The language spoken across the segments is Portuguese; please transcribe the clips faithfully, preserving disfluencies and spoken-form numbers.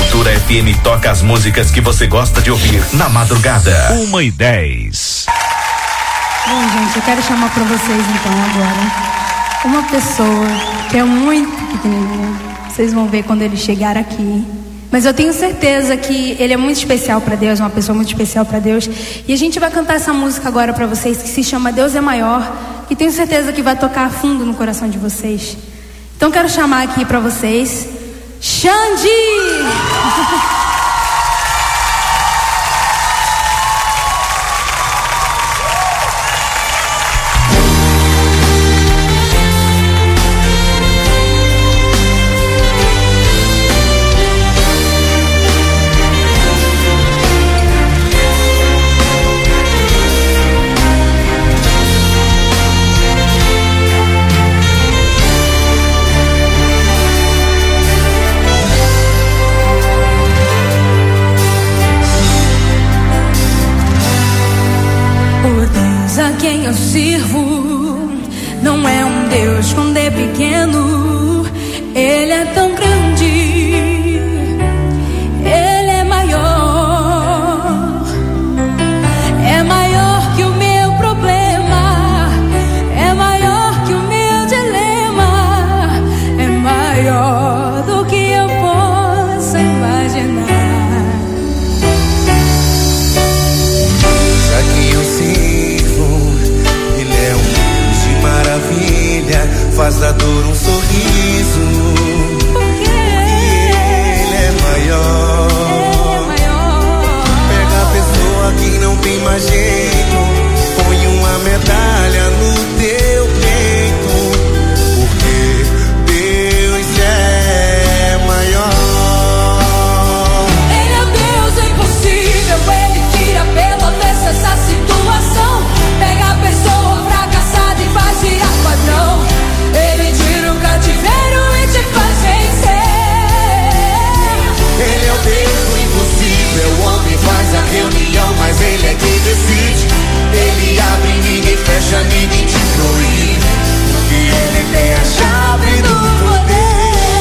Cultura F M toca as músicas que você gosta de ouvir na madrugada. Uma e dez. Bom, gente, eu quero chamar pra vocês então agora uma pessoa que é muito pequenininha. Vocês vão ver quando ele chegar aqui. Mas eu tenho certeza que ele é muito especial pra Deus, uma pessoa muito especial pra Deus. E a gente vai cantar essa música agora pra vocês, que se chama Deus é Maior, e tenho certeza que vai tocar fundo no coração de vocês. Então quero chamar aqui pra vocês Xande! A quem eu sirvo não é um Deus quando é pequeno, Ele é tão grande, Ele é maior, é maior que o meu problema, é maior que o meu dilema, é maior do que eu posso imaginar. Já que eu maravilha, faz da dor um sorriso, porque Ele é maior. Pega a pessoa que não tem mais jeito, põe uma medalha no teu peito, porque Deus é maior. Ele é o Deus impossível, Ele tira pela vez essa situação. Pega a pessoa fracassada e faz virar padrão. Ele tira o cativeiro e te faz vencer. Ele é o Deus do impossível, o homem faz a reunião, mas Ele é quem decide. Ele abre, ninguém fecha, ninguém te proíbe, porque Ele tem a chave do poder.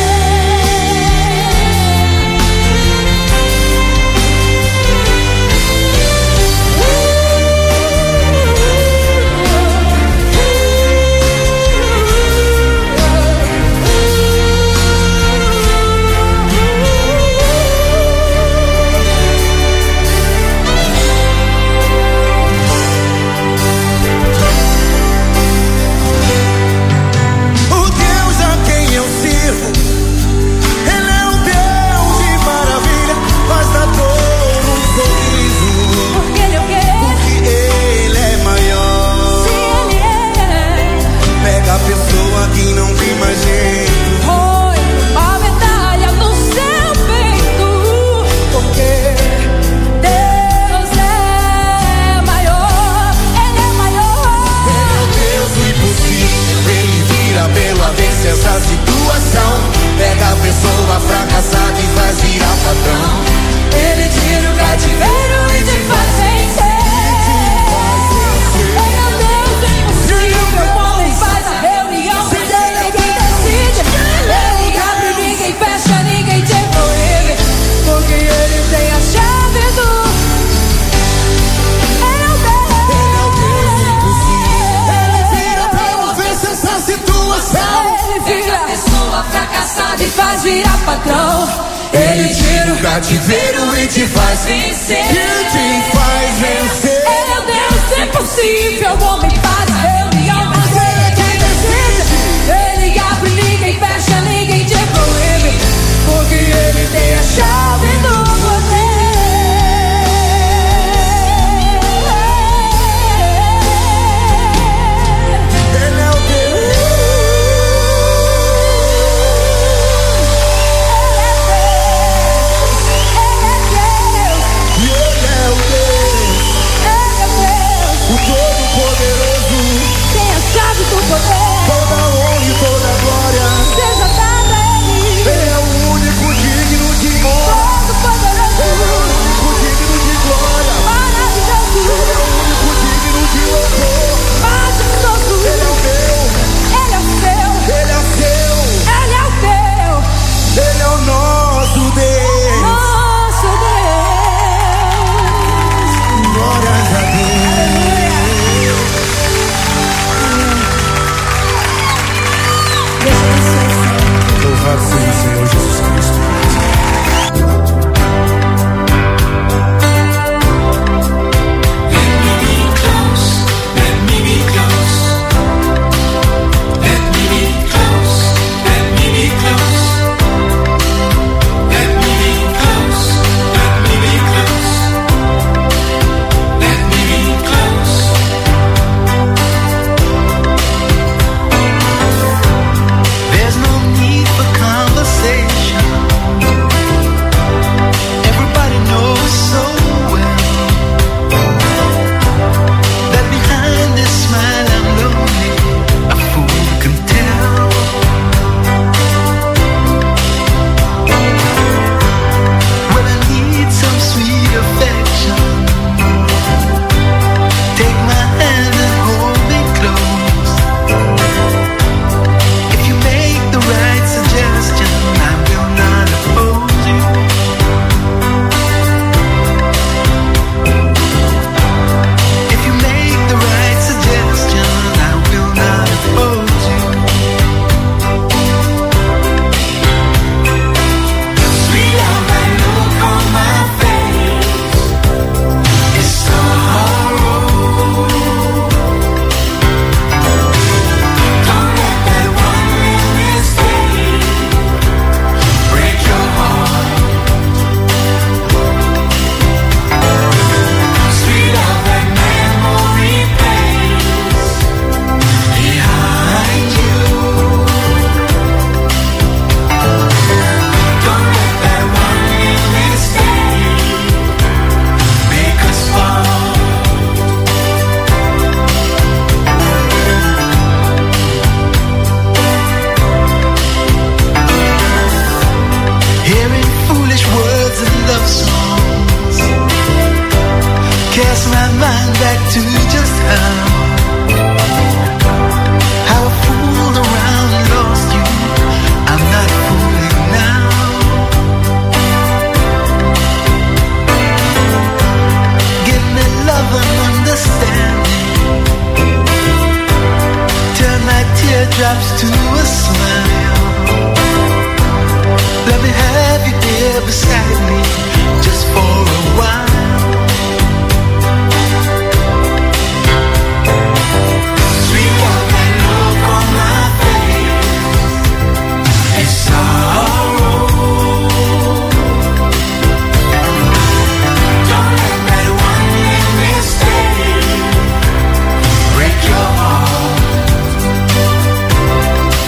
Que não tem mais jeito, põe uma medalha no seu peito, porque Deus é maior, Ele é maior. Ele é o Deus do impossível, Ele vira pelo avesso essa situação. Pega a pessoa fracassada e faz virar padrão. Ele tira o cativeiro e te faz vencer. Ele é o Deus do impossível, o homem faz a reunião, mas Ele é quem decide. Ele abre, ninguém fecha, ninguém te proíbe, porque Ele tem a chave do... Ele é o Deus, Ele é o Deus do impossível, Ele vira pelo avesso essa situação. Ele vira a pessoa fracassada e faz virar patrão. Ele tira o cativeiro e te faz vencer. E te faz vencer. Ele é o Deus impossível, o homem faz a reunião, mas Ele é quem decide. Ele abre, ninguém fecha, ninguém te proíbe, porque Ele tem a chave do poder. Ele é o Deus. Ele é Deus. E Ele é o Deus. Ele é Deus. O Todo-Poderoso. drops to a smile. Let me have you here beside me, just for a while. Sweet love, that look on my face is sorrow. Don't let that one little mistake break your heart.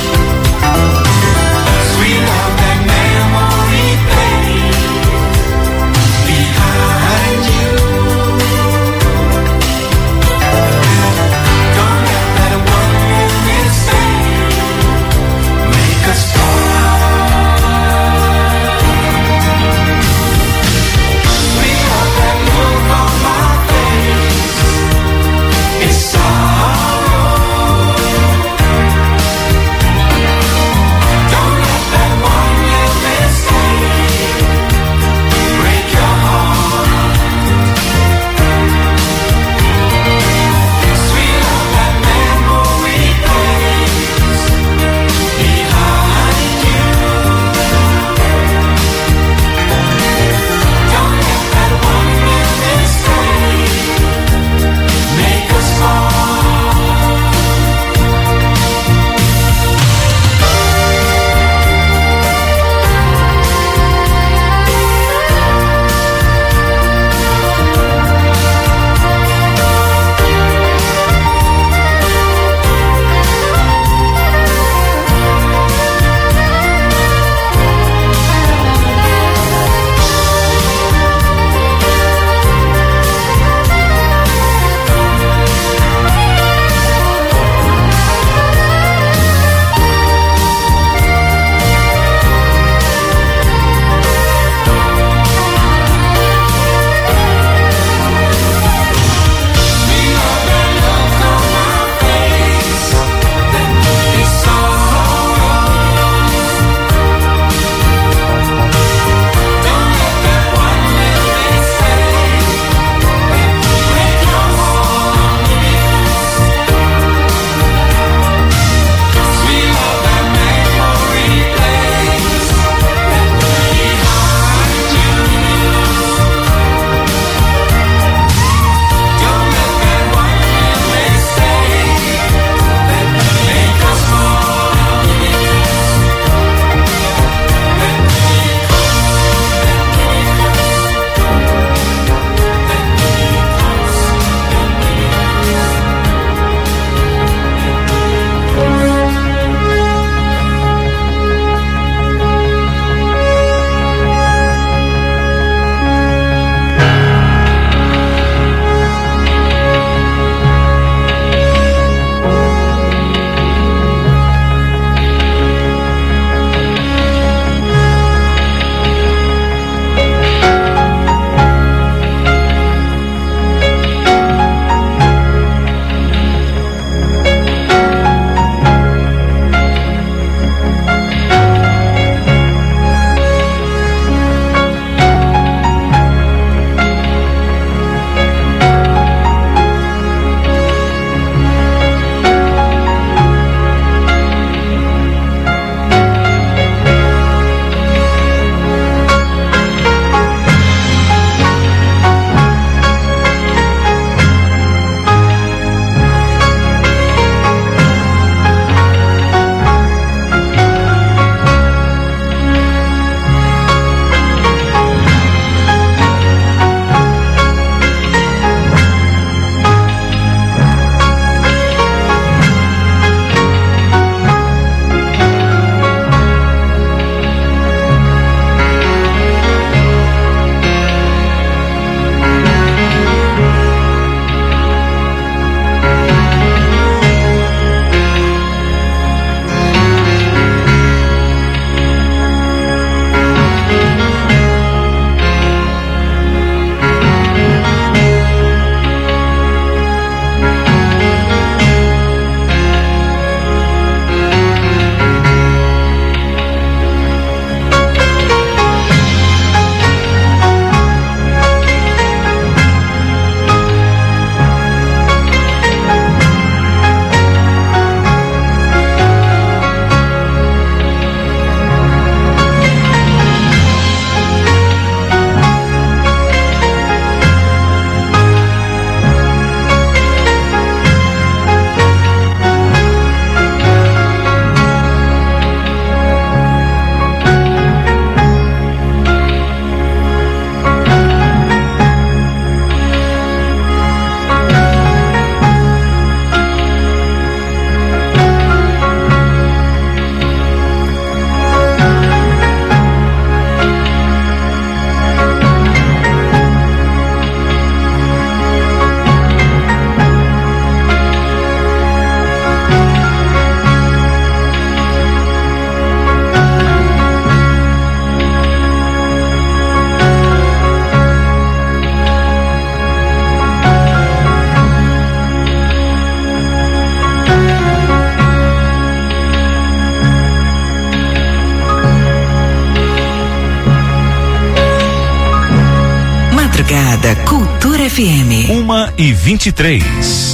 madrugada, Cultura F M. Uma e vinte e três.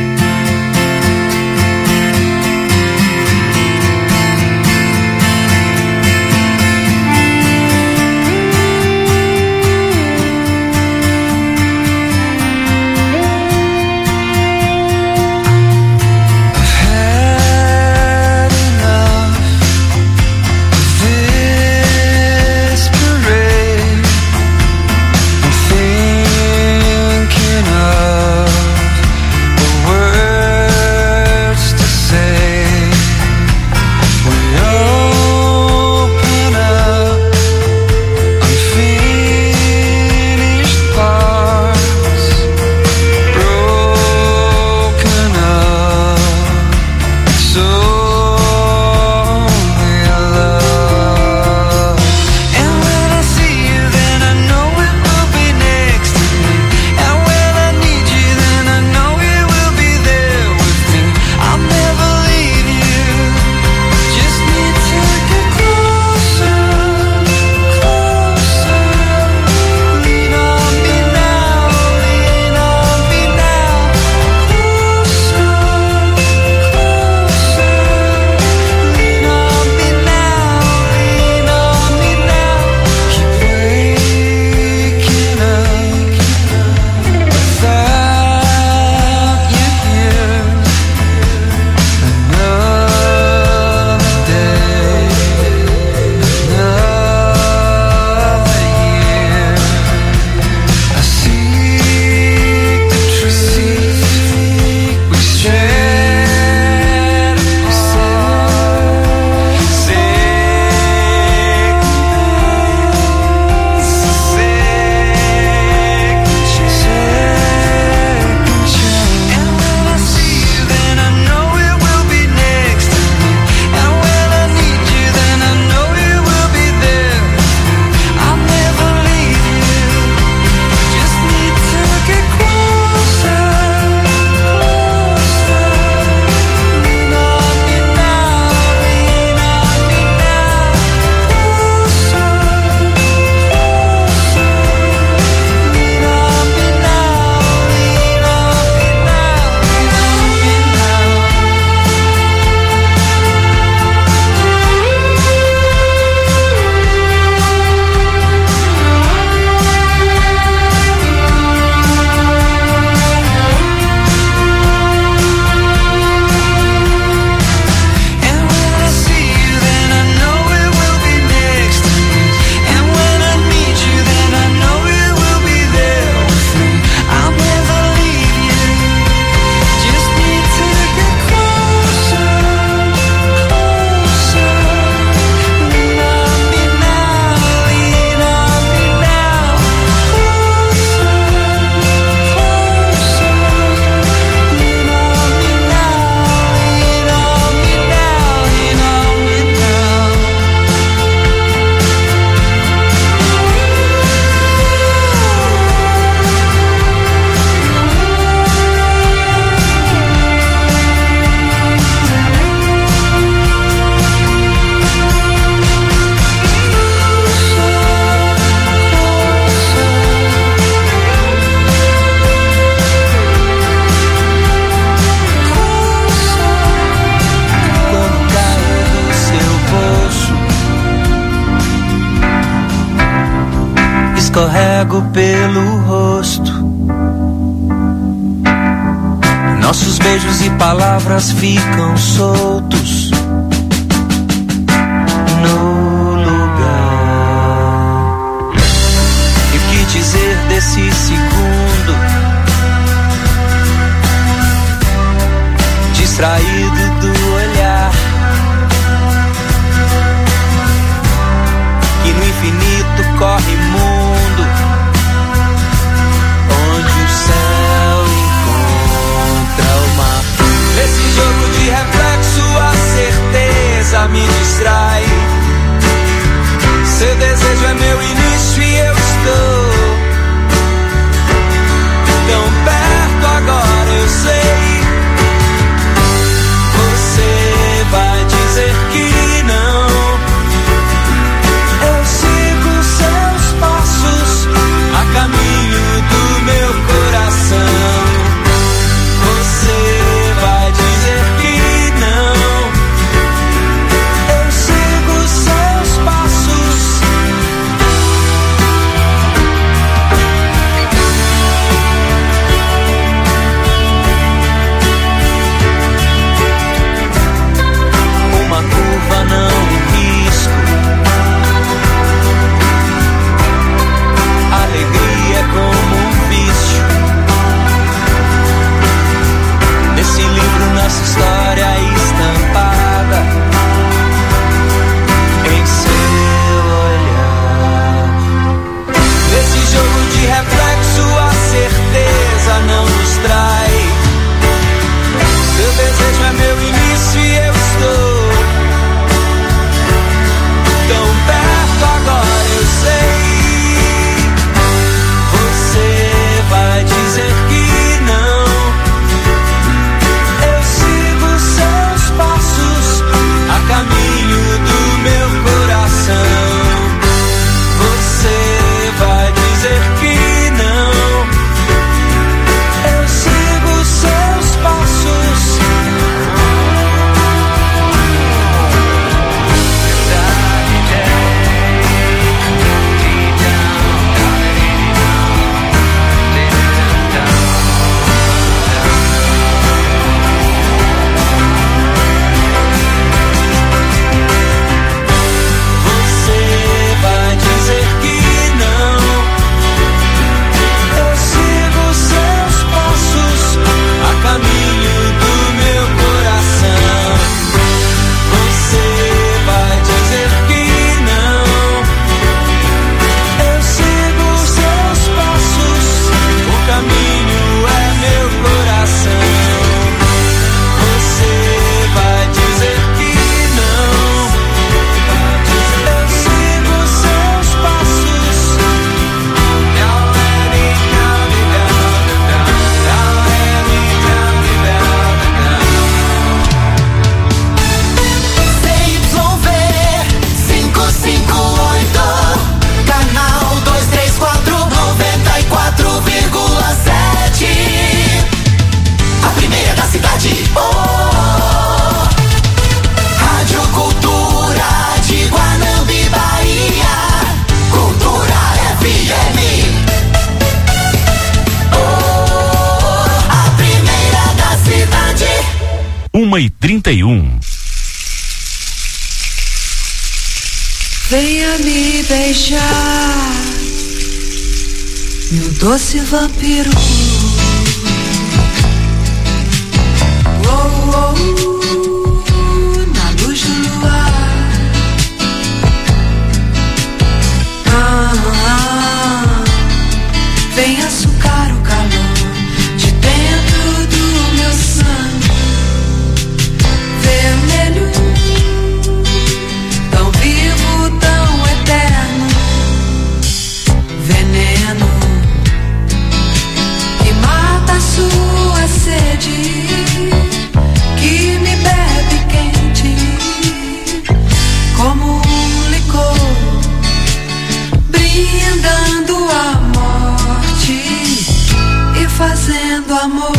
Escorrego pelo rosto, nossos beijos e palavras ficam soltos no lugar. E o que dizer desse segundo distraído do olhar, que no infinito corre mundo, onde o céu encontra o mar. Nesse jogo de reflexo, a certeza uma e trinta e um. Venha me beijar, meu doce vampiro. Oh, oh, na luz do luar. Ah, ah, vem açucar o calor de dentro do meu sangue vermelho, tão vivo, tão eterno, veneno que mata a sua sede, que me bebe quente como um licor, brindando a morte e fazendo amor,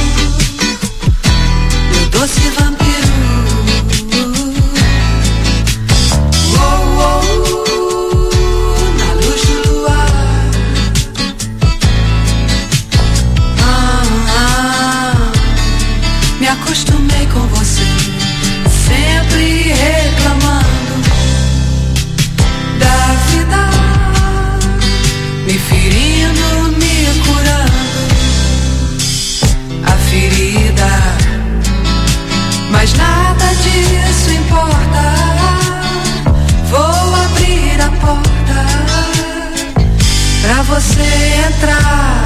meu doce vampiro. Oh, oh, na luz do luar. Ah, ah, me acostumei com você, sempre reclamando da vida, me ferindo, me curando a ferida, mas nada disso importa. Vou abrir a porta pra você entrar,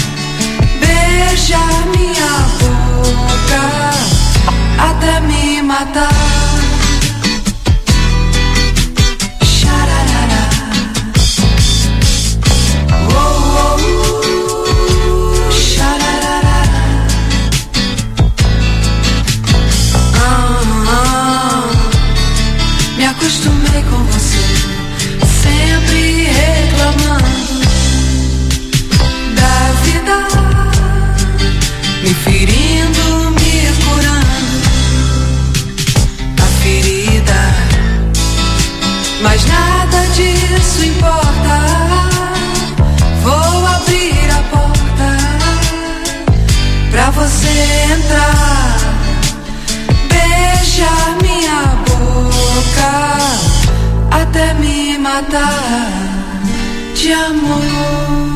beijar minha boca até me matar. Xararara. Oh, oh, xararara. Ah, ah, me acostumei com você, sempre reclamando da vida, me ferindo, me curando a ferida, mas nada disso importa. Vou abrir a porta pra você entrar, beijar minha boca até me matar de amor.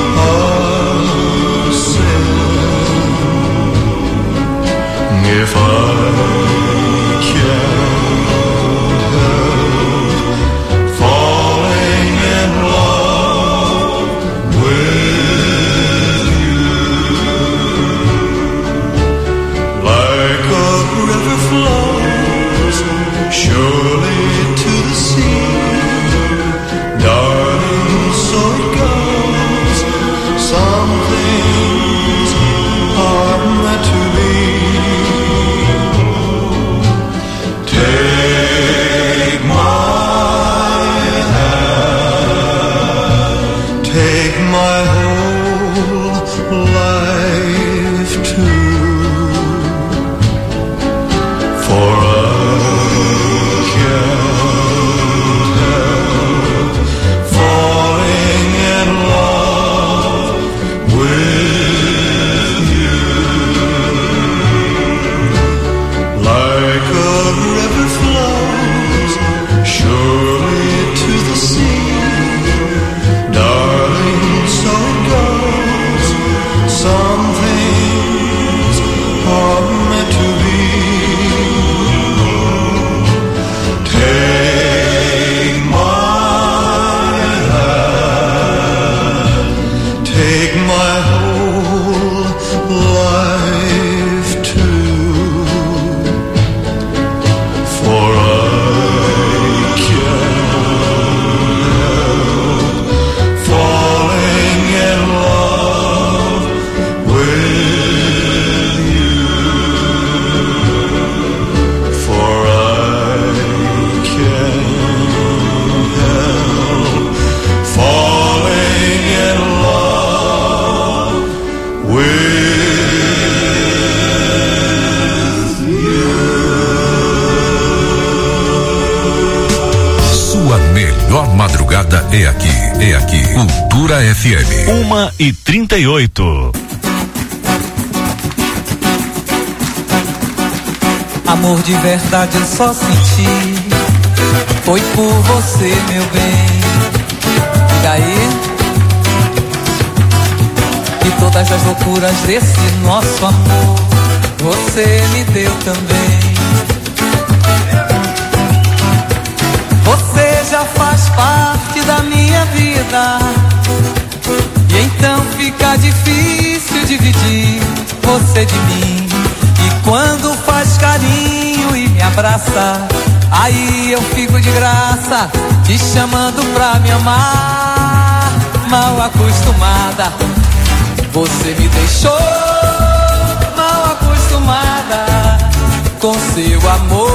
If I madrugada é aqui, é aqui. Cultura F M. Uma e trinta e oito. Amor de verdade eu só senti, foi por você, meu bem. E aí? E todas as loucuras desse nosso amor, você me deu também. Você já faz parte da minha vida, e então fica difícil dividir você de mim. E quando faz carinho e me abraça, aí eu fico de graça, te chamando pra me amar. Mal acostumada, você me deixou mal acostumada com seu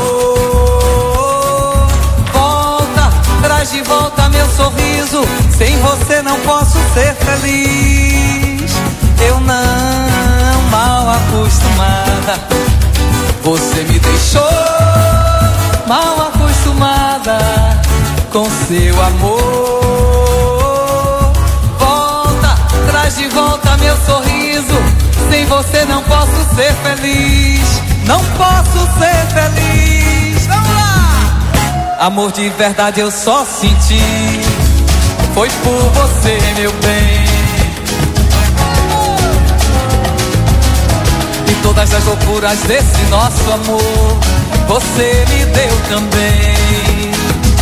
amor. Volta, traz de volta meu sorriso, sem você não posso ser feliz. Eu não, mal acostumada, você me deixou mal acostumada com seu amor. Volta, traz de volta meu sorriso, sem você não posso ser feliz. Não posso ser feliz. Vamos lá! Amor de verdade eu só senti, foi por você, meu bem. E todas as loucuras desse nosso amor, você me deu também.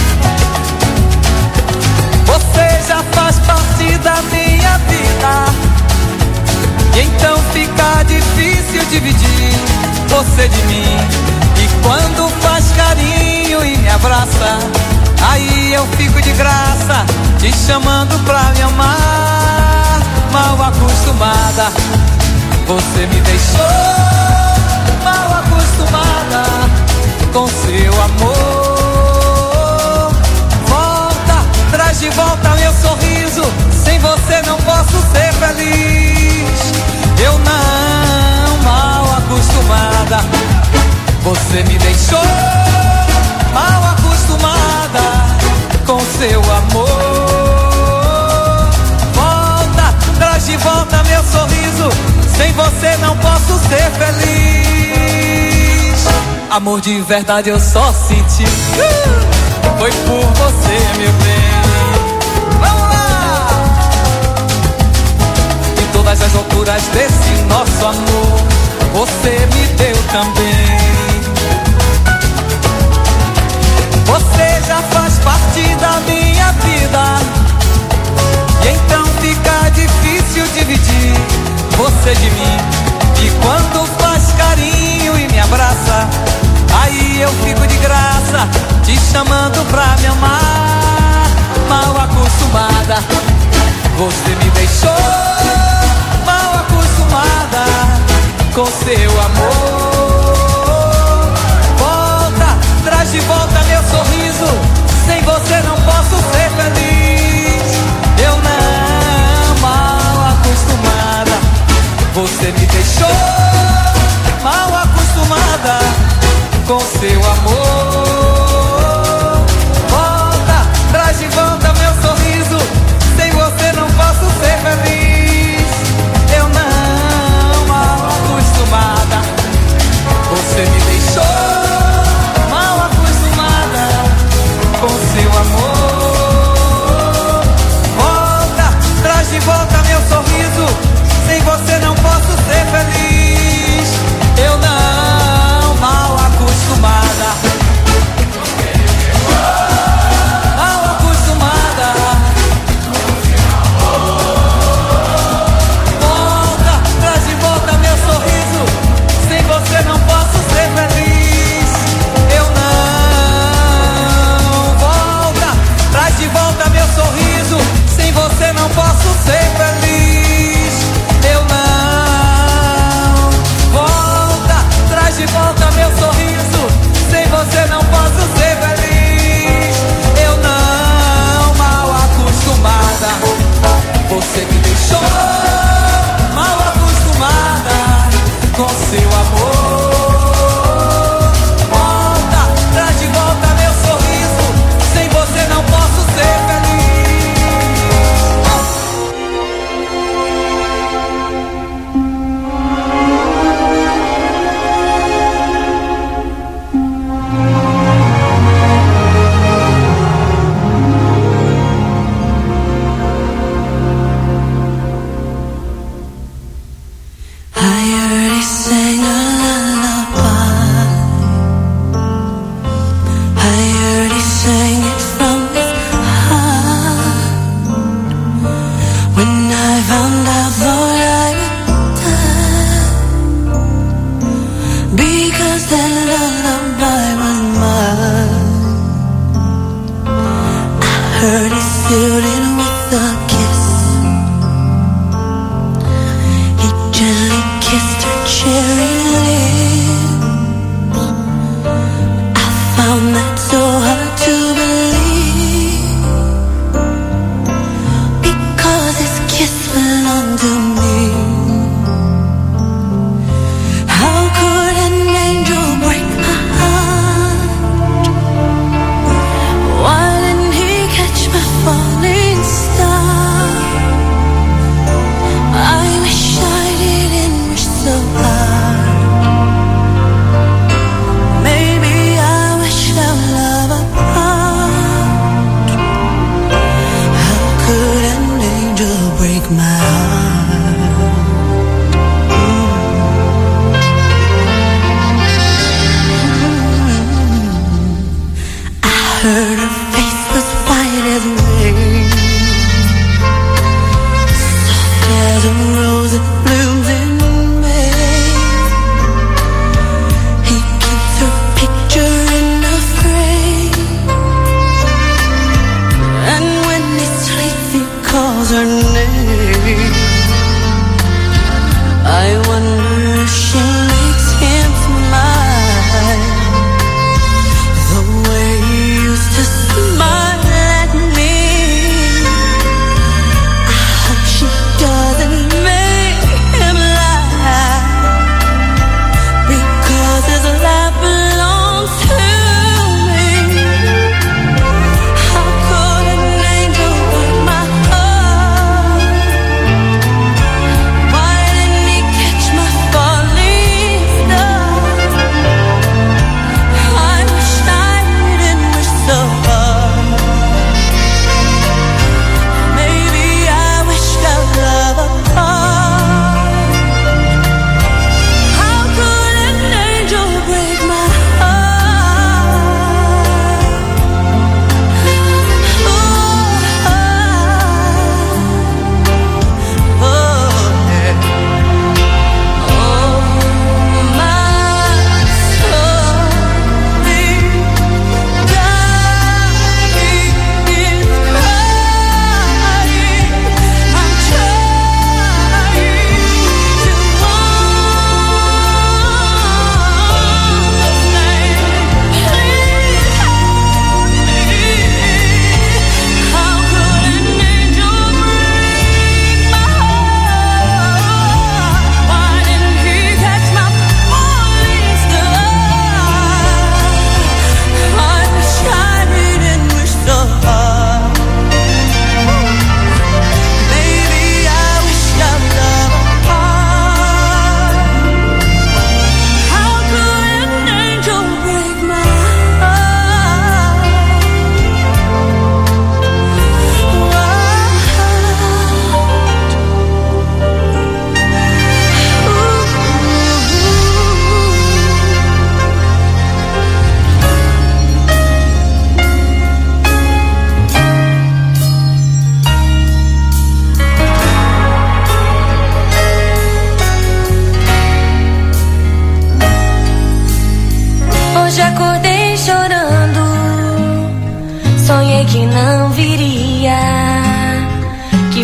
Você já faz parte da minha vida, e então fica difícil dividir você de mim. E quando faz carinho e me abraça, aí eu fico de graça, te chamando pra me amar. Mal acostumada, você me deixou mal acostumada com seu amor. Volta, traz de volta meu sorriso, sem você não posso ser feliz. Eu não, mal acostumada, você me deixou mal acostumada com seu amor. Volta, traz de volta meu sorriso, sem você não posso ser feliz. Amor de verdade eu só senti, uh, foi por você, meu bem. Vamos lá! E todas as loucuras desse nosso amor, você me deu também. Você já faz parte da minha vida, e então fica difícil dividir você de mim. E quando faz carinho e me abraça, aí eu fico de graça, te chamando pra me amar. Mal acostumada, você me deixou mal acostumada com seu amor. Volta, traz de volta meu sorriso, sem você não posso ser feliz. Eu não, mal acostumada, você me deixou mal acostumada com seu amor. Volta, traz de volta meu sorriso, sem você não posso ser feliz. Eu não, mal acostumada, você me deixou mal acostumada com seu amor. Volta, traz de volta meu sorriso, sem você não posso ser feliz. Eu não, mal acostumada,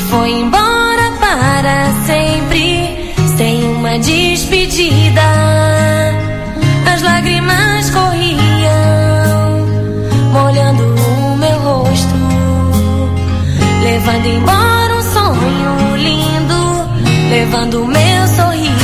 foi embora para sempre, sem uma despedida. As lágrimas corriam, molhando o meu rosto, levando embora um sonho lindo, levando o meu sorriso.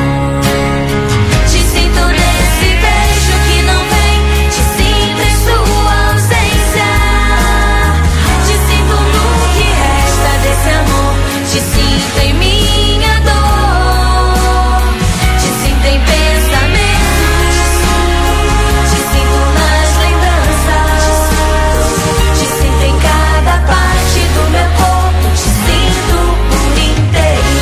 Te sinto nesse beijo que não vem, te sinto em sua ausência. Te sinto no que resta desse amor, te sinto em minha dor, te sinto em pensamentos, te sinto nas lembranças, te sinto em cada parte do meu corpo, te sinto por inteiro.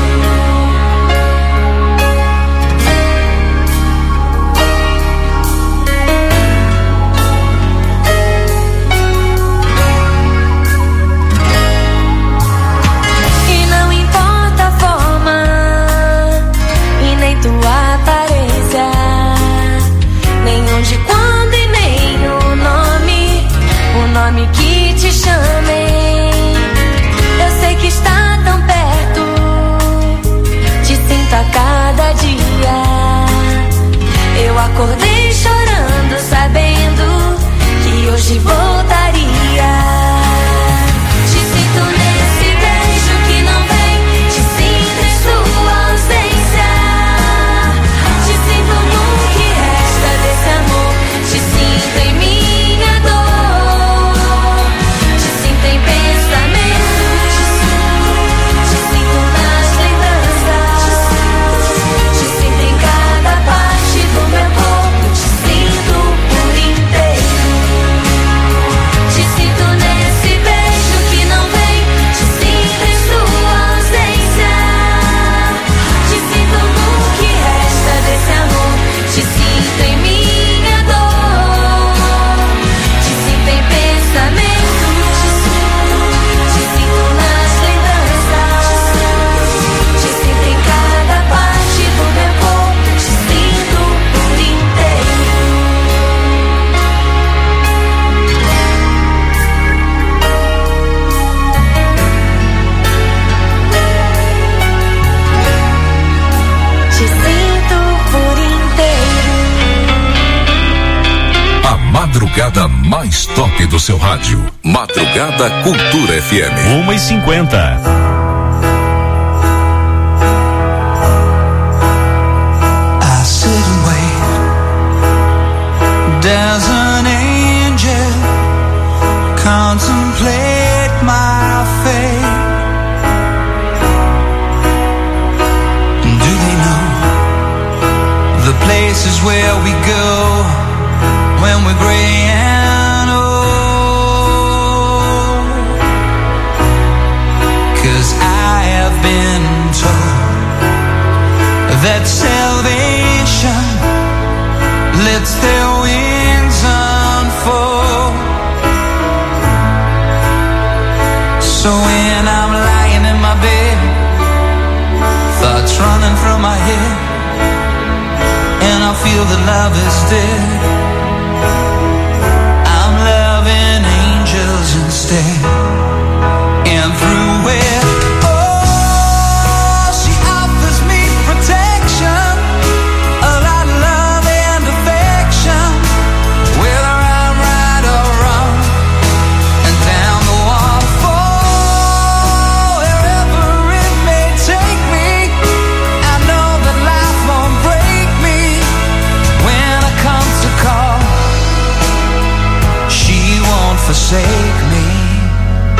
E não importa a forma e nem tua aparência, nem onde, quando e nem o nome, o nome que te chamem. Eu sei que está tão perto, te sinto a cada dia. Eu acordei chorando, sabendo que hoje voltaria. Te sinto nesse beijo que não vem, te sinto em sua ausência. Te sinto no que resta desse amor, te sinto em minha dor, te sinto em pensamentos, te sinto nas lembranças, te sinto em cada parte do meu corpo, te sinto por inteiro. Te sinto nesse beijo que não vem, te sinto em sua ausência. Te sinto no que resta desse amor, te sinto em minha dor, te sinto em pensamentos, te sinto nas lembranças, te sinto em cada parte do meu corpo, te sinto por inteiro. Te sinto por inteiro. A madrugada mais top do seu rádio. Madrugada Cultura F M. uma e cinquenta. I sit and wait. There's an angel, contemplate my fate. Do they know the places where we go when we're gray and old? 'Cause I have been told that salvation lets their wings unfold. So when I'm lying in my bed, thoughts running from my head, and I feel that love is dead, I'm loving angels instead. And through it, oh, she offers me protection, a lot of love and affection, whether I'm right or wrong, and down the waterfall, wherever it may take me, I know that life won't break me when I come to call. She won't forsake me.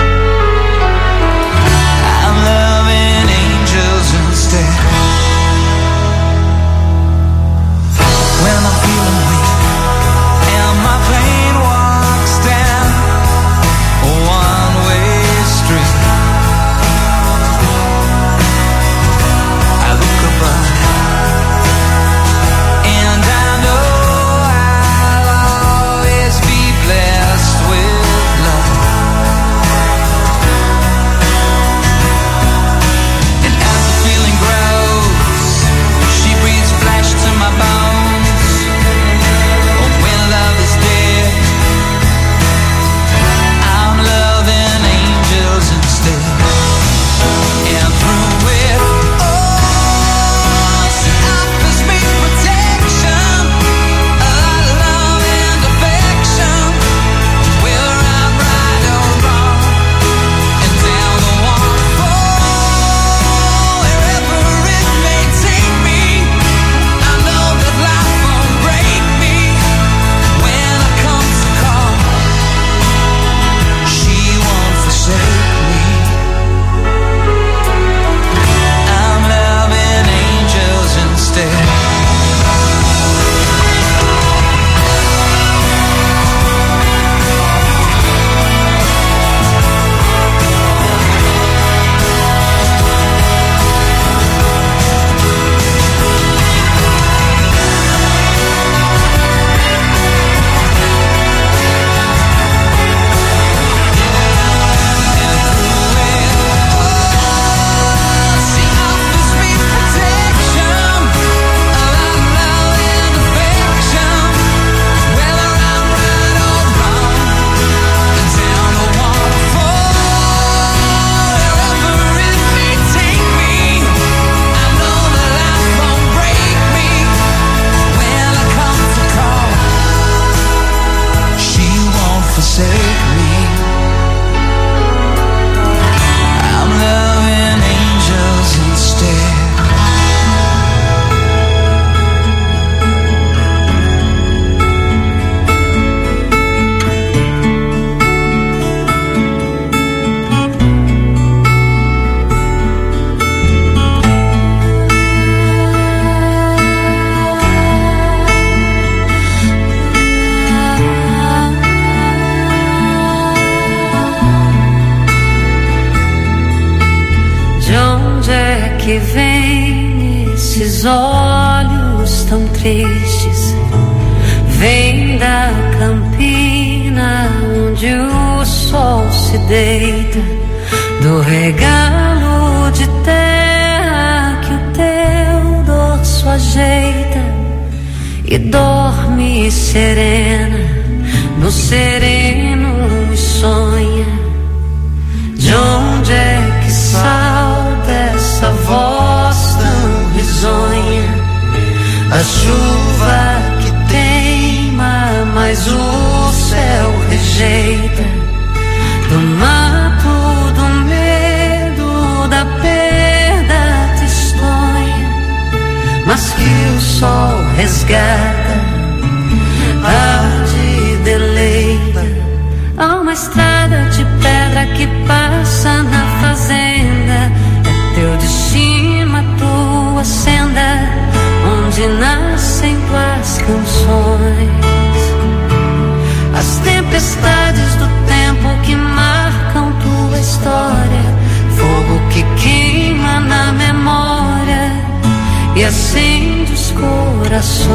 que vem esses olhos tão tristes? Vem da campina onde o sol se deita, do regalo de terra que o teu dorso ajeita, e dorme serena no sereno e sonha. De onde é que salta essa voz tão risonha? A chuva que teima, mas o céu rejeita. Do mato, do medo, da perda tristonha, mas que o sol resgata, arde e deleita. Há uma estrada de pedra que passa na fazenda, é teu destino, a tua senda, onde nascem tuas canções. As tempestades do tempo que marcam tua história, fogo que queima na memória e acende os corações.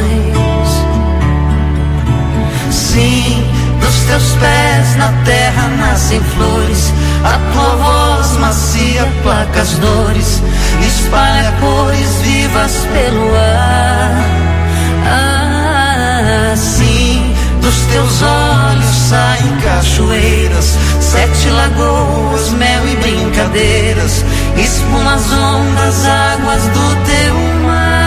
Sim, dos teus pés na terra nascem flores, a tua voz macia placa as dores, espalha cores vivas pelo ar. Ah, sim, dos teus olhos saem cachoeiras, sete lagoas, mel e brincadeiras, espuma as ondas, águas do teu mar.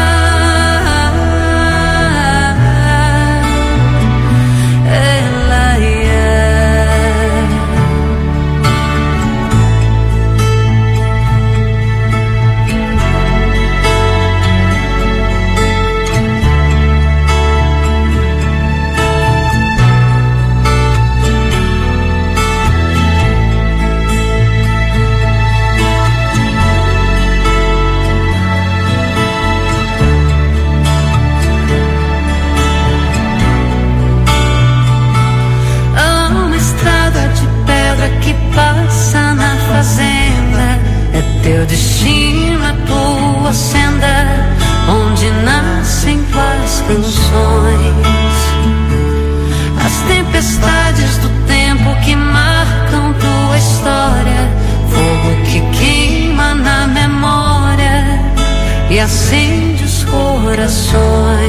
Teu destino, a tua senda, onde nascem tuas canções. As tempestades do tempo que marcam tua história, fogo que queima na memória e acende os corações.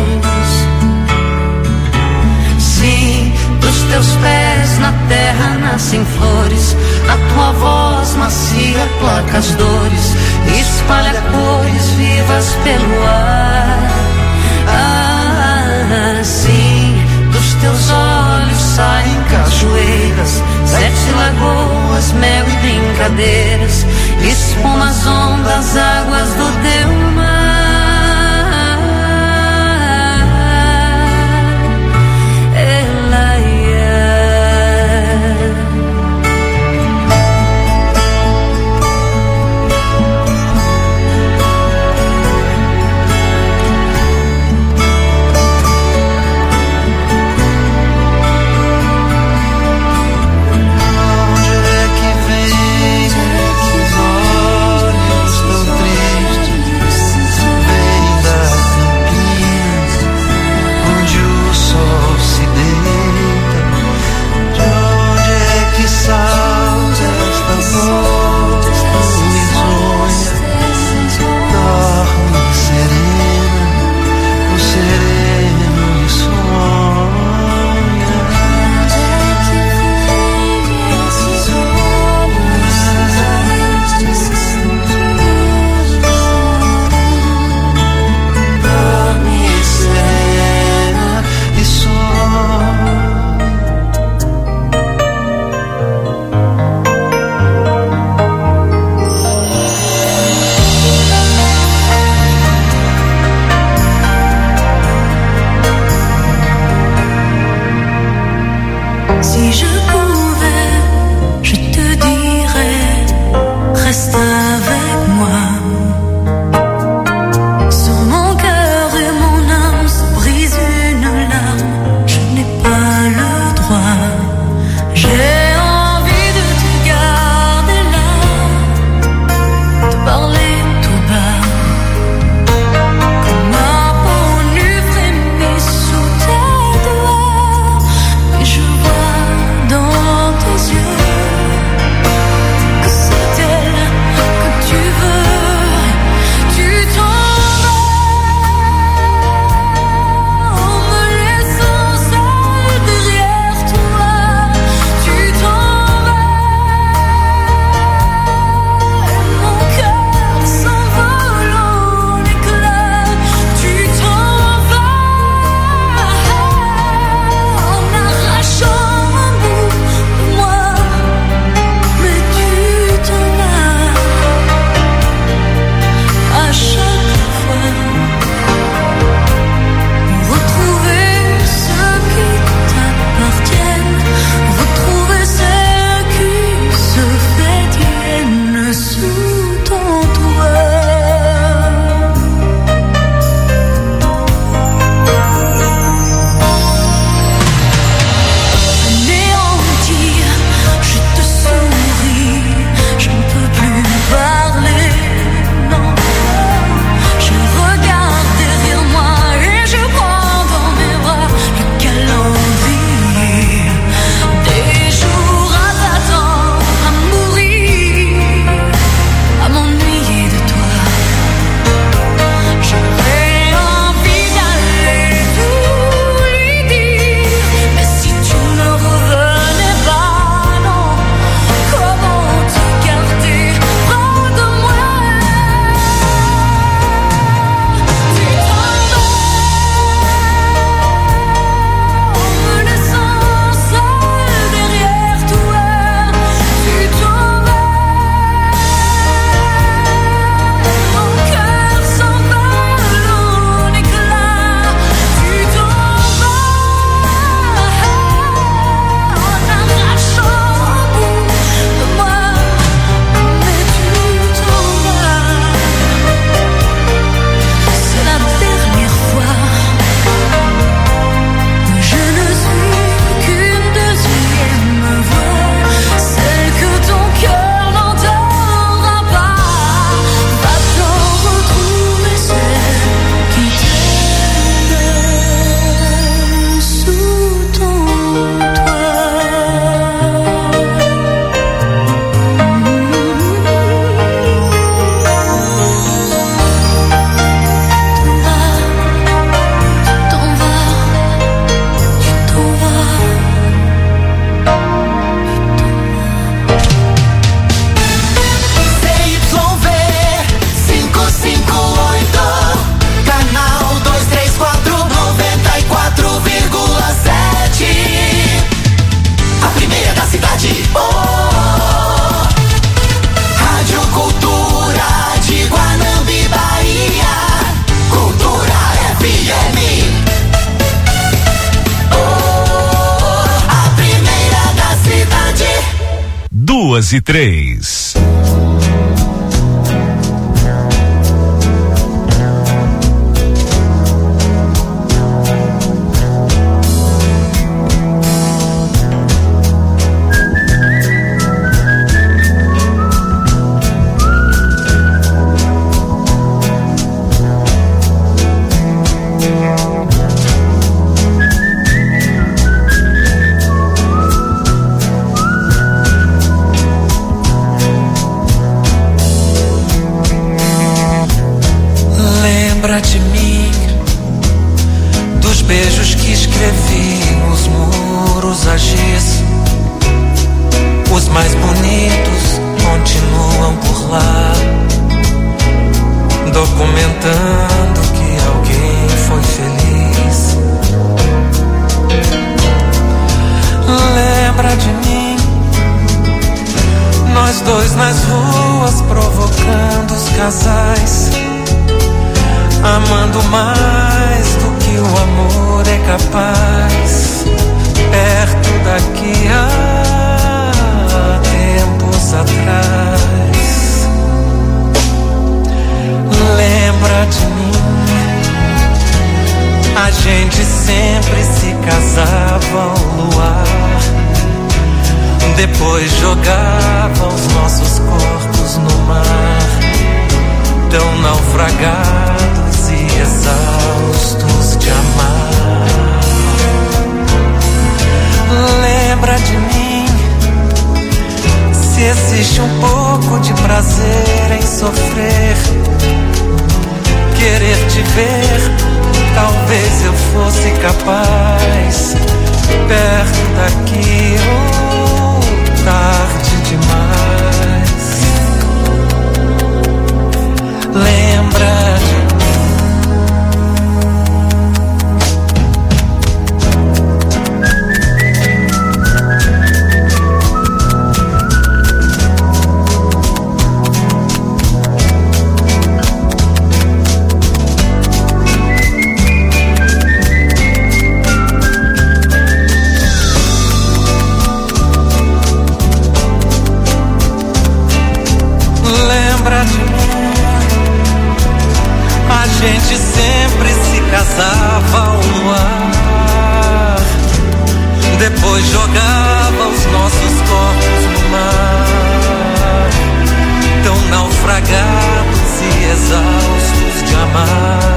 Sim, dos teus pés na terra nascem flores, a tua voz macia placa as dores, espalha cores vivas pelo ar. Ah, sim, dos teus olhos saem cachoeiras, sete lagoas, mel e brincadeiras, espuma as ondas, águas do teu mar. Onde é que vem esses olhos tão tristes? duas e três. Lembra de mim, dos beijos que escrevi nos muros a giz. Os mais bonitos continuam por lá, documentando que alguém foi feliz. Lembra de mim, nós dois nas ruas provocando os casais, amando mais do que o amor é capaz. Perto daqui há tempos atrás. Lembra de mim, a gente sempre se casava ao luar, depois jogava os nossos corpos no mar, tão naufragados e exaustos de amar. Lembra de mim, se existe um pouco de prazer em sofrer, querer te ver, talvez eu fosse capaz. Perto daqui ou tarde demais. Lembra de a gente sempre se casava ao luar, depois jogava os nossos corpos no mar, tão naufragados e exaustos de amar.